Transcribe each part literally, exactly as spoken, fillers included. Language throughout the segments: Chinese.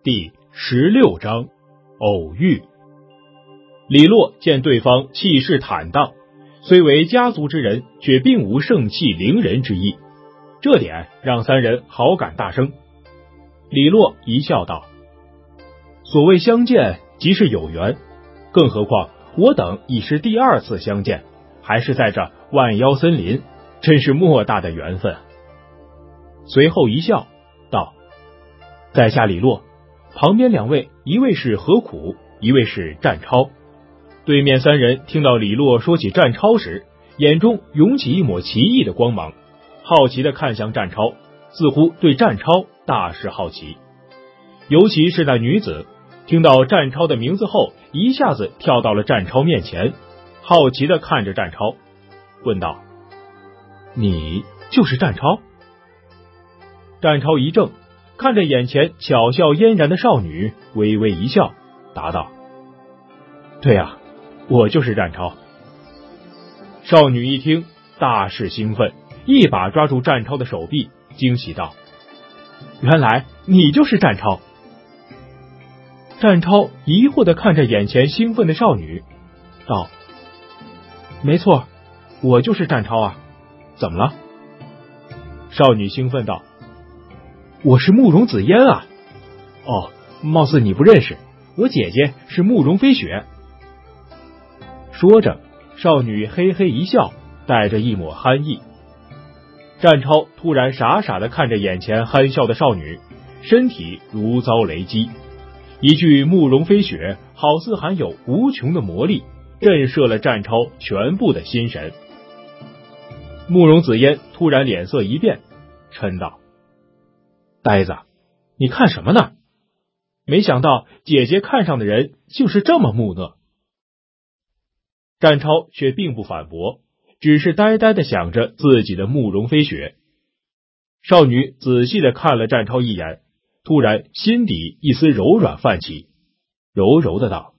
第十六章偶遇。李洛见对方气势坦荡，虽为家族之人，却并无盛气凌人之意，这点让三人好感大升。李洛一笑道：所谓相见即是有缘，更何况我等已是第二次相见，还是在这万妖森林，真是莫大的缘分。随后一笑道：在下李洛，旁边两位，一位是何苦，一位是战超。对面三人听到李洛说起战超时，眼中涌起一抹奇异的光芒，好奇地看向战超，似乎对战超大是好奇。尤其是那女子，听到战超的名字后，一下子跳到了战超面前，好奇地看着战超，问道：你就是战超？战超一怔，看着眼前巧笑嫣然的少女，微微一笑，答道：对啊，我就是战超。少女一听，大是兴奋，一把抓住战超的手臂，惊喜道：原来你就是战超。战超疑惑地看着眼前兴奋的少女，道：没错，我就是战超啊，怎么了？少女兴奋道：我是慕容紫嫣啊！哦，貌似你不认识，我姐姐是慕容飞雪。说着，少女嘿嘿一笑，带着一抹憨意。战超突然傻傻地看着眼前憨笑的少女，身体如遭雷击，一句慕容飞雪好似含有无穷的魔力，震慑了战超全部的心神。慕容紫嫣突然脸色一变，嗔道：呆子，你看什么呢？没想到姐姐看上的人竟是这么木讷。战超却并不反驳，只是呆呆地想着自己的慕容飞雪。少女仔细地看了战超一眼，突然心底一丝柔软泛起，柔柔的道：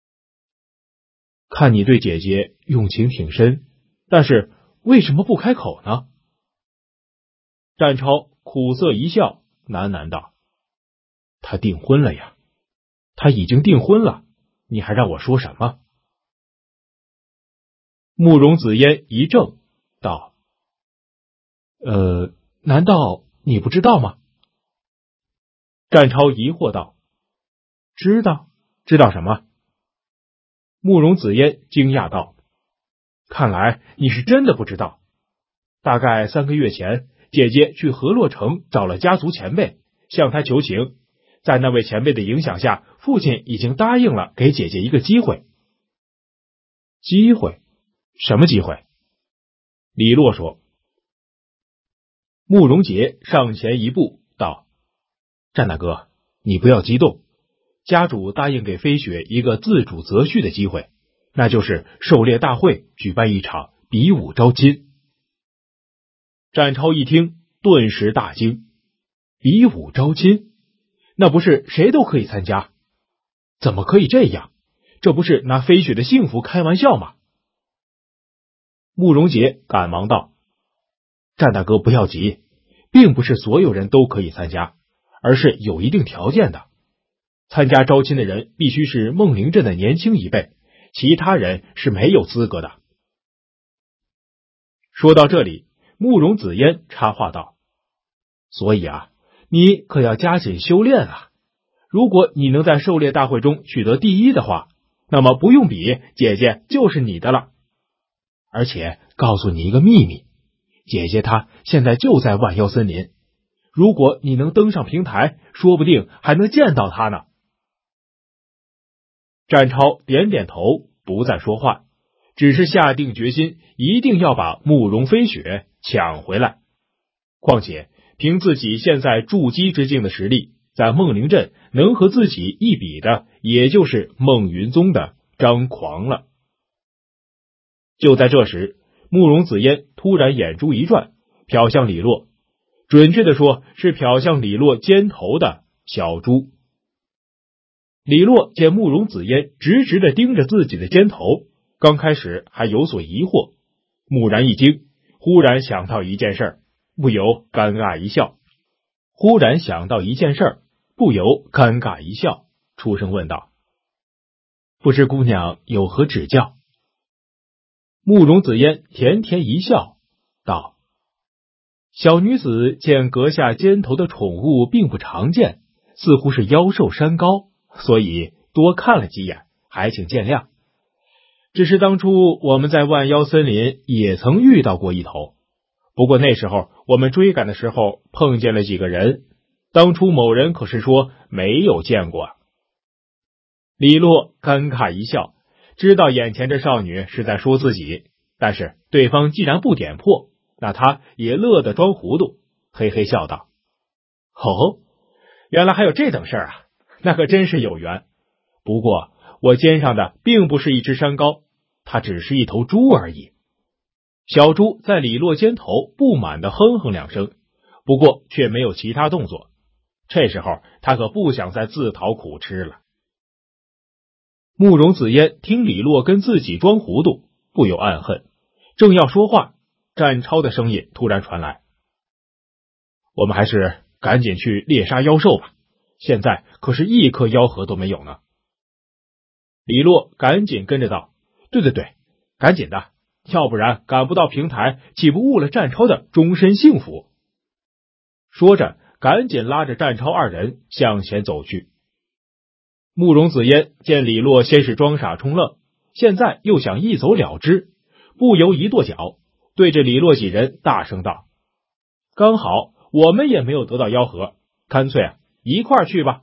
看你对姐姐用情挺深，但是为什么不开口呢？战超苦涩一笑，喃喃道：他订婚了呀，他已经订婚了，你还让我说什么？慕容紫嫣一怔，道：呃，难道你不知道吗？战超疑惑道：知道？知道什么？慕容紫嫣惊讶道：看来你是真的不知道。大概三个月前，姐姐去河洛城找了家族前辈，向他求情，在那位前辈的影响下，父亲已经答应了给姐姐一个机会。机会？什么机会？李洛说。慕容杰上前一步道：战大哥，你不要激动，家主答应给飞雪一个自主择婿的机会，那就是狩猎大会举办一场比武招亲。战超一听，顿时大惊，比武招亲？那不是谁都可以参加？怎么可以这样？这不是拿飞雪的幸福开玩笑吗？慕容杰赶忙道：战大哥不要急，并不是所有人都可以参加，而是有一定条件的。参加招亲的人必须是孟灵镇的年轻一辈，其他人是没有资格的。说到这里，慕容紫嫣插话道：所以啊，你可要加紧修炼啊！如果你能在狩猎大会中取得第一的话，那么不用比，姐姐就是你的了。而且告诉你一个秘密，姐姐她现在就在万妖森林，如果你能登上平台，说不定还能见到她呢。战超点点头，不再说话，只是下定决心，一定要把慕容飞雪抢回来。况且凭自己现在筑基之境的实力，在孟灵镇能和自己一比的，也就是孟云宗的张狂了。就在这时，慕容紫嫣突然眼珠一转，瞟向李洛，准确的说是瞟向李洛肩头的小珠。李洛见慕容紫嫣直直的盯着自己的肩头，刚开始还有所疑惑，蓦然一惊，忽然想到一件事，不由尴尬一笑。忽然想到一件事， 不由尴尬一笑，出声问道：不知姑娘有何指教？慕容紫嫣甜甜一笑，道：小女子见阁下肩头的宠物并不常见，似乎是妖兽山高，所以多看了几眼，还请见谅。只是当初我们在万妖森林也曾遇到过一头，不过那时候我们追赶的时候碰见了几个人，当初某人可是说没有见过。李洛尴尬一笑，知道眼前这少女是在说自己，但是对方既然不点破，那他也乐得装糊涂，嘿嘿笑道：哦，原来还有这等事儿啊，那可真是有缘。不过我肩上的并不是一只山羔，它只是一头猪而已。小猪在李洛肩头不满地哼哼两声，不过却没有其他动作。这时候他可不想再自讨苦吃了。慕容紫嫣听李洛跟自己装糊涂，不由暗恨，正要说话，战超的声音突然传来：我们还是赶紧去猎杀妖兽吧，现在可是一颗妖核都没有呢。李洛赶紧跟着道：对对对，赶紧的，要不然赶不到平台，岂不误了战超的终身幸福？说着赶紧拉着战超二人向前走去。慕容紫嫣见李洛先是装傻充愣，现在又想一走了之，不由一跺脚，对着李洛几人大声道：刚好我们也没有得到妖核，干脆啊一块儿去吧。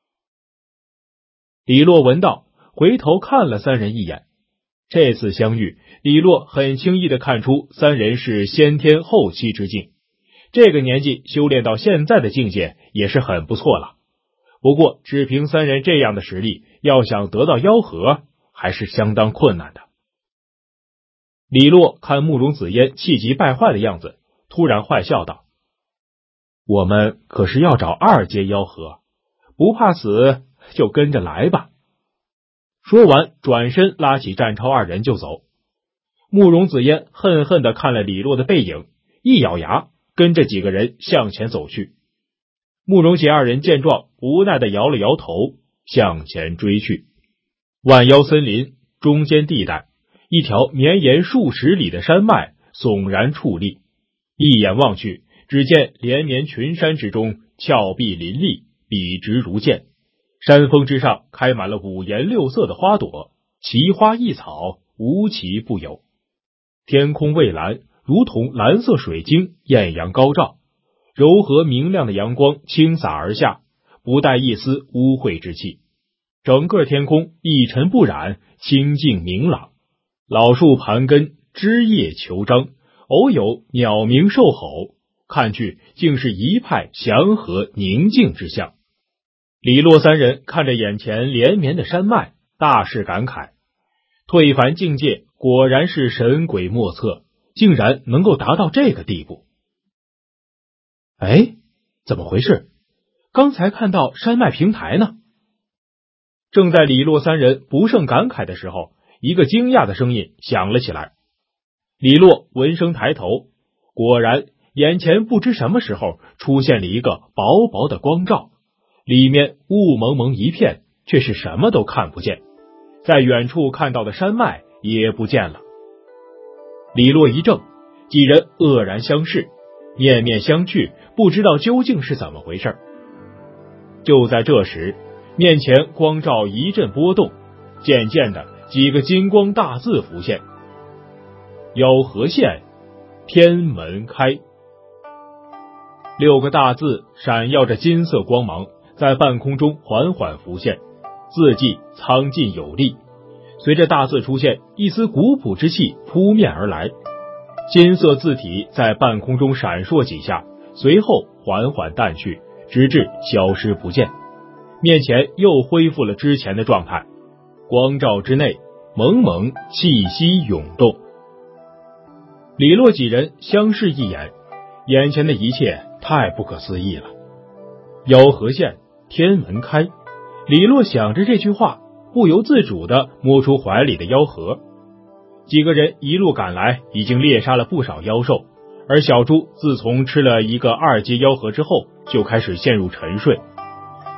李洛闻道，回头看了三人一眼。这次相遇，李洛很轻易地看出三人是先天后期之境，这个年纪修炼到现在的境界也是很不错了。不过只凭三人这样的实力，要想得到妖核还是相当困难的。李洛看慕容紫嫣气急败坏的样子，突然坏笑道：我们可是要找二阶妖核，不怕死就跟着来吧。说完转身拉起战超二人就走。慕容紫嫣恨恨地看了李洛的背影，一咬牙跟着几个人向前走去。慕容杰二人见状，无奈地摇了摇头，向前追去。万妖森林中间地带，一条绵延数十里的山脉悚然矗立，一眼望去，只见连绵群山之中峭壁林立，笔直如剑，山峰之上开满了五颜六色的花朵，奇花异草，无奇不有。天空蔚蓝，如同蓝色水晶艳阳高照，柔和明亮的阳光倾洒而下，不带一丝污秽之气。整个天空一尘不染，清净明朗。老树盘根，枝叶虬张，偶有鸟鸣兽吼，看去竟是一派祥和宁静之象。李洛三人看着眼前连绵的山脉，大是感慨，退凡境界果然是神鬼莫测，竟然能够达到这个地步。哎，怎么回事？刚才看到山脉平台呢。正在李洛三人不胜感慨的时候，一个惊讶的声音响了起来。李洛闻声抬头，果然眼前不知什么时候出现了一个薄薄的光照，里面雾蒙蒙一片，却是什么都看不见，在远处看到的山脉也不见了。李洛一怔，几人愕然相视，面面相觑，不知道究竟是怎么回事。就在这时，面前光照一阵波动，渐渐的几个金光大字浮现：妖核现，天门开。六个大字闪耀着金色光芒，在半空中缓缓浮现，字迹苍劲有力。随着大字出现，一丝古朴之气扑面而来，金色字体在半空中闪烁几下，随后缓缓淡去，直至消失不见。面前又恢复了之前的状态，光照之内，蒙蒙气息涌动。李洛几人相视一眼，眼前的一切太不可思议了。妖核现，天门开。李洛想着这句话，不由自主地摸出怀里的妖核。几个人一路赶来，已经猎杀了不少妖兽，而小猪自从吃了一个二阶妖核之后，就开始陷入沉睡。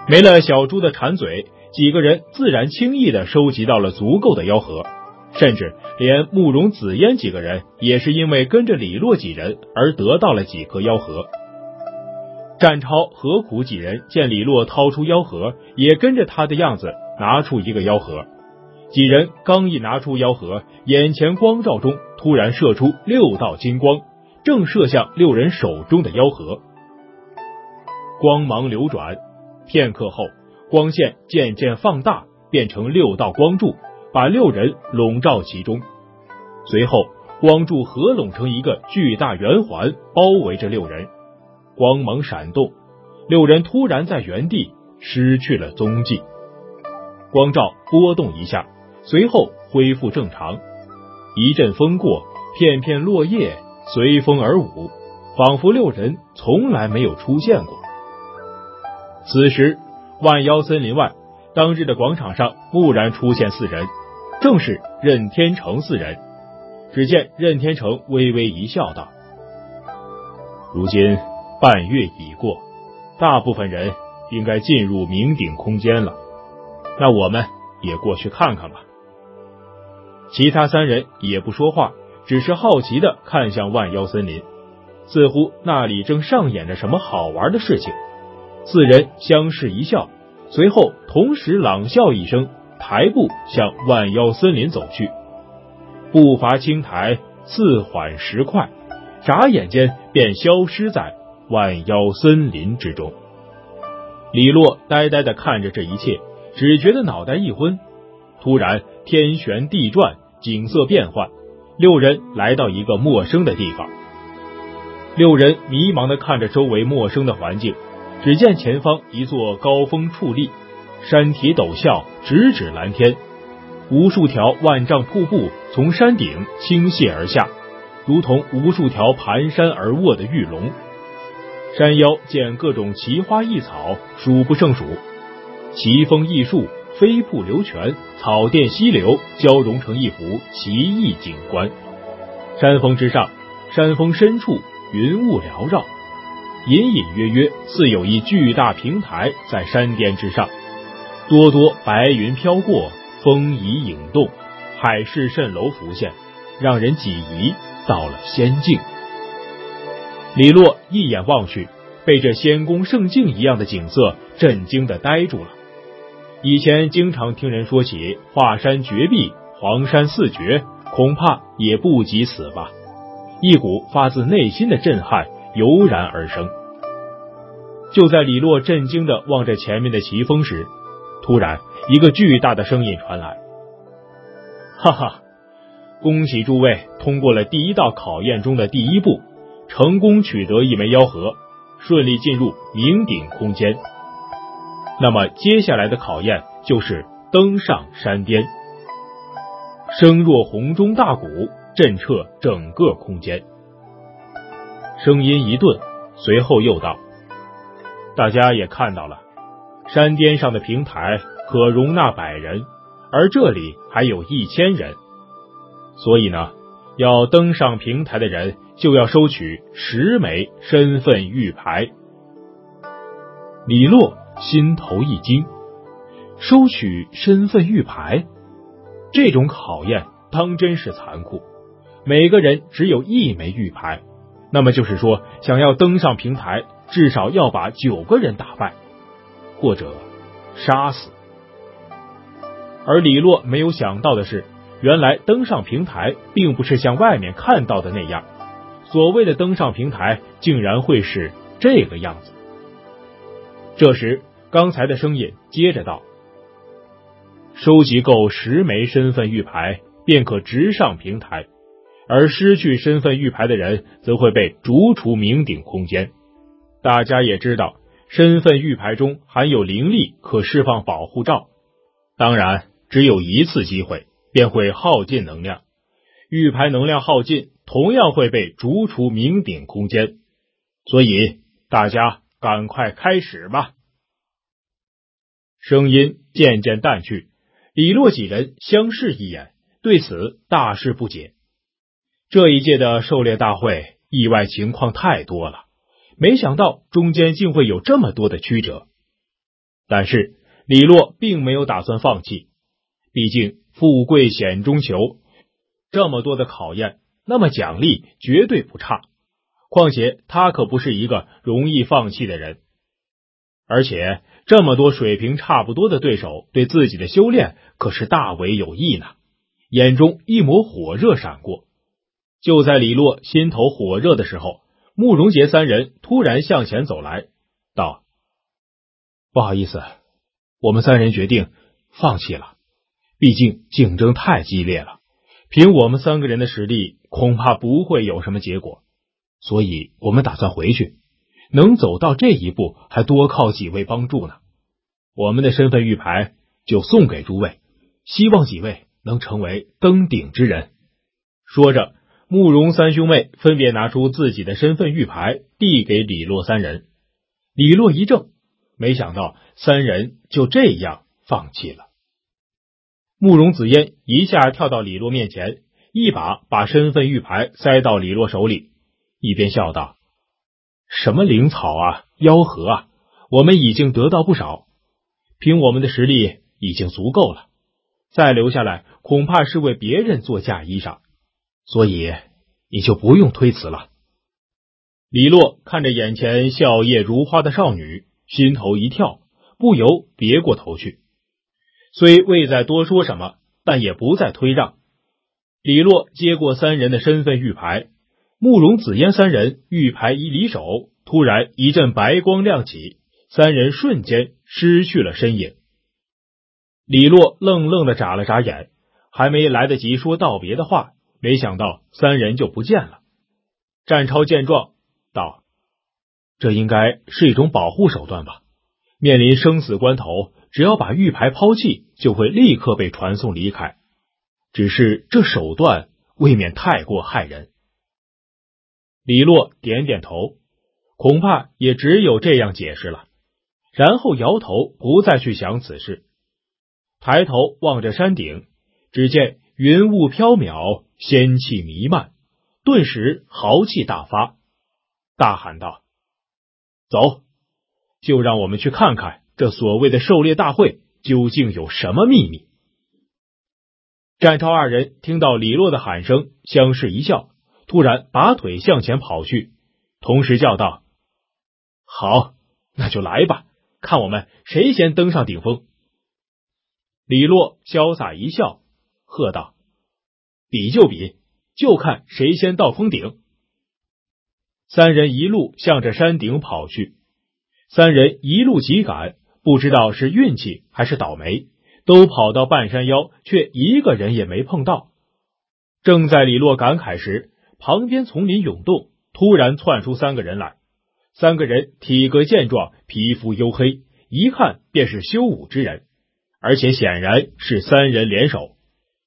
没了小猪的馋嘴，几个人自然轻易地收集到了足够的吆喝，甚至连慕容紫嫣几个人也是因为跟着李洛几人而得到了几颗吆喝。战超、何苦几人见李洛掏出吆喝，也跟着他的样子拿出一个吆喝。几人刚一拿出吆喝，眼前光照中突然射出六道金光，正射向六人手中的吆喝。光芒流转，片刻后，光线渐渐放大，变成六道光柱，把六人笼罩其中。随后，光柱合拢成一个巨大圆环，包围着六人。光芒闪动，六人突然在原地失去了踪迹。光照波动一下，随后恢复正常。一阵风过，片片落叶随风而舞，仿佛六人从来没有出现过。此时，万妖森林外，当日的广场上蓦然出现四人，正是任天成四人。只见任天成微微一笑道：如今半月已过，大部分人应该进入冥顶空间了，那我们也过去看看吧。其他三人也不说话，只是好奇地看向万妖森林，似乎那里正上演着什么好玩的事情。四人相视一笑，随后同时朗笑一声，抬步向万妖森林走去。步伐轻抬，似缓时快，眨眼间便消失在万妖森林之中。李洛呆呆地看着这一切，只觉得脑袋一昏。突然天旋地转，景色变幻，六人来到一个陌生的地方。六人迷茫地看着周围陌生的环境，只见前方一座高峰矗立，山体陡峭，直指蓝天。无数条万丈瀑布从山顶倾泻而下，如同无数条盘山而卧的玉龙。山腰见各种奇花异草，数不胜数，奇峰异树，飞瀑流泉，草甸溪流，交融成一幅奇异景观。山峰之上，山峰深处，云雾缭绕，隐隐约约似有一巨大平台在山巅之上，多多白云飘过，风移影动，海市蜃楼浮现，让人几疑到了仙境。李洛一眼望去，被这仙宫圣境一样的景色震惊地呆住了。以前经常听人说起华山绝壁、黄山四绝，恐怕也不及此吧。一股发自内心的震撼油然而生。就在李洛震惊地望着前面的奇峰时，突然一个巨大的声音传来：哈哈，恭喜诸位通过了第一道考验中的第一步，成功取得一枚吆喝，顺利进入冥顶空间。那么接下来的考验就是登上山巅。声若洪钟大鼓，震彻整个空间。声音一顿，随后又道：大家也看到了，山巅上的平台可容纳百人，而这里还有一千人，所以呢，要登上平台的人就要收取十枚身份玉牌。李洛心头一惊，收取身份玉牌，这种考验当真是残酷，每个人只有一枚玉牌，那么就是说，想要登上平台，至少要把九个人打败，或者杀死。而李洛没有想到的是，原来登上平台并不是像外面看到的那样，所谓的登上平台竟然会是这个样子。这时刚才的声音接着道：收集够十枚身份玉牌便可直上平台，而失去身份玉牌的人则会被逐出冥顶空间。大家也知道，身份玉牌中含有灵力，可释放保护罩，当然只有一次机会便会耗尽能量，玉牌能量耗尽，同样会被逐出冥顶空间。所以大家赶快开始吧。声音渐渐淡去，李洛几人相视一眼，对此大是不解。这一届的狩猎大会意外情况太多了，没想到中间竟会有这么多的曲折。 但是李洛并没有打算放弃，毕竟富贵险中求，这么多的考验，那么奖励绝对不差。况且他可不是一个容易放弃的人，而且这么多水平差不多的对手对自己的修炼可是大为有益呢。眼中一抹火热闪过，就在李洛心头火热的时候，慕容杰三人突然向前走来，道：不好意思，我们三人决定放弃了，毕竟竞争太激烈了，凭我们三个人的实力恐怕不会有什么结果，所以我们打算回去，能走到这一步还多靠几位帮助呢。我们的身份玉牌就送给诸位，希望几位能成为登顶之人。说着，慕容三兄妹分别拿出自己的身份玉牌递给李洛三人。李洛一怔，没想到三人就这样放弃了。慕容紫嫣一下跳到李洛面前，一把把身份玉牌塞到李洛手里，一边笑道：什么灵草啊，妖核啊，我们已经得到不少，凭我们的实力已经足够了，再留下来恐怕是为别人做嫁衣裳，所以你就不用推辞了。李洛看着眼前笑靥如花的少女，心头一跳，不由别过头去。虽未再多说什么，但也不再推让。李洛接过三人的身份玉牌，慕容紫嫣三人玉牌一离手，突然一阵白光亮起，三人瞬间失去了身影。李洛愣愣地眨了眨眼，还没来得及说道别的话，没想到三人就不见了。战超见状道：这应该是一种保护手段吧，面临生死关头，只要把玉牌抛弃，就会立刻被传送离开，只是这手段未免太过害人。李洛点点头，恐怕也只有这样解释了，然后摇头不再去想此事，抬头望着山顶，只见云雾飘渺，仙气弥漫，顿时豪气大发，大喊道：走，就让我们去看看这所谓的狩猎大会究竟有什么秘密。战超二人听到李洛的喊声，相视一笑，突然拔腿向前跑去，同时叫道：好，那就来吧，看我们谁先登上顶峰。李洛潇洒一笑，喝道：比就比，就看谁先到峰顶。三人一路向着山顶跑去，三人一路急赶，不知道是运气还是倒霉，都跑到半山腰，却一个人也没碰到。正在李洛感慨时，旁边丛林涌动，突然窜出三个人来。三个人体格健壮，皮肤黝黑，一看便是修武之人，而且显然是三人联手。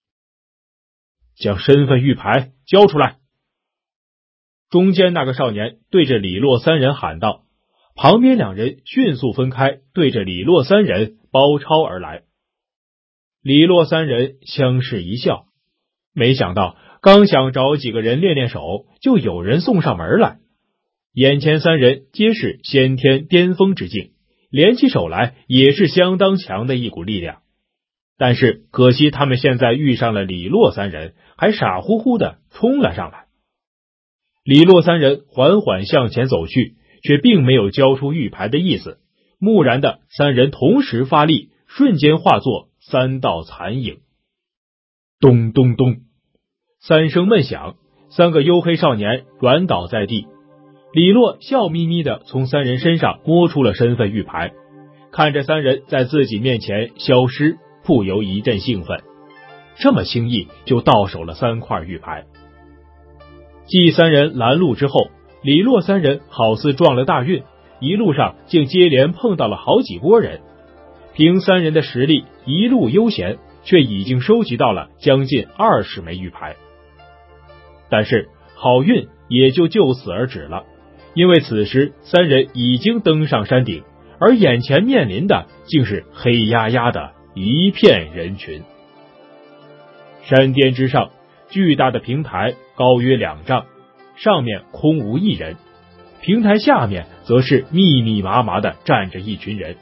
将身份玉牌交出来！中间那个少年对着李洛三人喊道，旁边两人迅速分开，对着李洛三人包抄而来。李洛三人相视一笑，没想到刚想找几个人练练手，就有人送上门来。眼前三人皆是先天巅峰之境，联起手来也是相当强的一股力量。但是可惜他们现在遇上了李洛三人，还傻乎乎的冲了上来。李洛三人缓缓向前走去，却并没有交出玉牌的意思。木然的三人同时发力，瞬间化作三道残影。咚咚咚，三声闷响，三个黝黑少年软倒在地。李洛笑眯眯的从三人身上摸出了身份玉牌，看着三人在自己面前消失，不由一阵兴奋，这么轻易就到手了三块玉牌。继三人拦路之后，李洛三人好似撞了大运，一路上竟接连碰到了好几拨人。凭三人的实力，一路悠闲，却已经收集到了将近二十枚玉牌。但是好运也就就此而止了，因为此时三人已经登上山顶，而眼前面临的竟是黑压压的一片人群。山巅之上，巨大的平台高约两丈，上面空无一人，平台下面则是密密麻麻的站着一群人，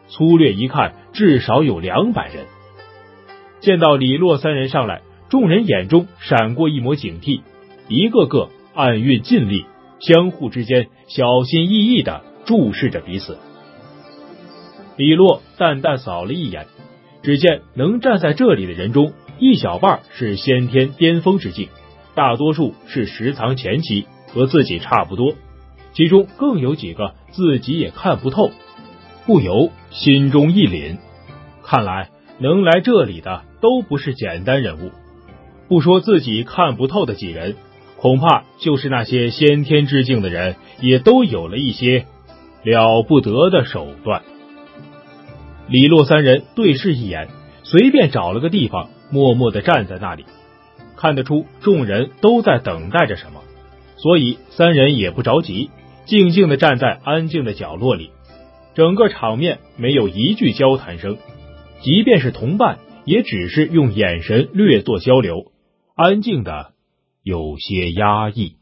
粗略一看，至少有两百人。见到李洛三人上来，众人眼中闪过一抹警惕，一个个暗运尽力，相互之间小心翼翼地注视着彼此。李洛淡淡扫了一眼，只见能站在这里的人中，一小半是先天巅峰之境，大多数是十藏前期，和自己差不多，其中更有几个自己也看不透，不由心中一凛，看来能来这里的都不是简单人物。不说自己看不透的几人，恐怕就是那些先天之境的人，也都有了一些了不得的手段。李洛三人对视一眼，随便找了个地方，默默地站在那里。看得出众人都在等待着什么，所以三人也不着急，静静地站在安静的角落里。整个场面没有一句交谈声，即便是同伴，也只是用眼神略作交流，安静的有些压抑。